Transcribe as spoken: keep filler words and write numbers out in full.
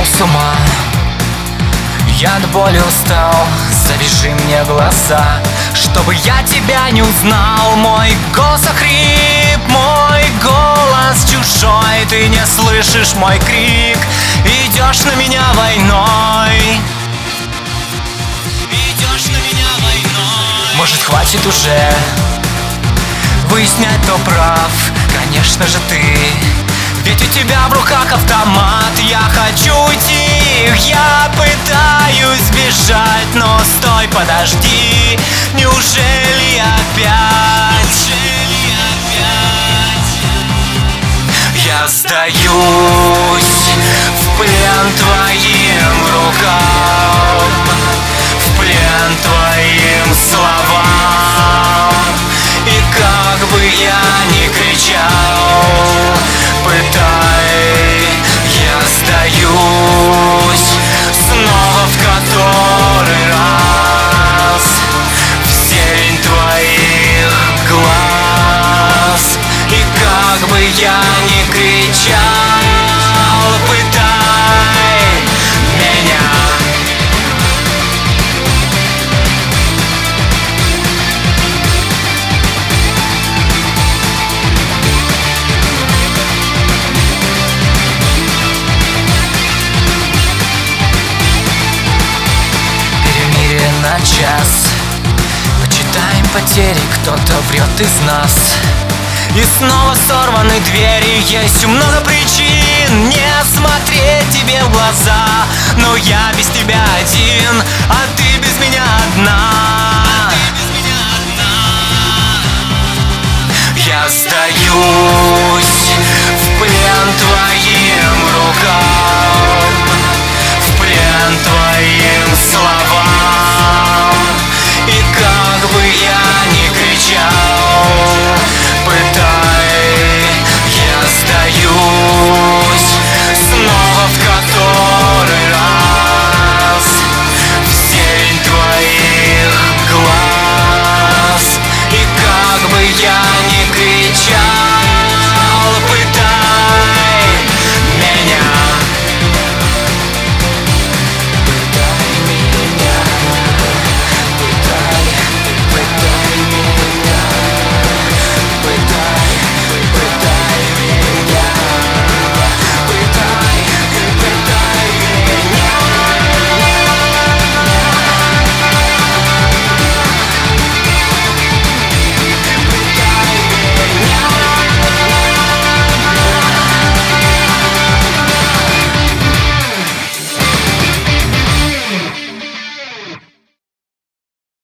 с ума. Я до боли устал, завяжи мне глаза, чтобы я тебя не узнал. Мой голос охрип, мой голос чужой. Ты не слышишь мой крик, идешь на меня войной. Идешь на меня войной. Может, хватит уже выяснять, кто прав? Конечно же ты, ведь у тебя в руках автомат. Я хочу уйти, я пытаюсь бежать, но стой, подожди, неужели опять? Неужели опять? Я сдаюсь в плен твоим рукам, в плен твоим словам. И как бы я ни кричал, пытай, я сдаюсь снова в который раз в зелень твоих глаз. И как бы я ни кричал, пытай меня. На час почитаем потери, кто-то врет из нас. И снова сорваны двери. Есть много причин не смотреть тебе в глаза, но я без тебя один, а ты без меня.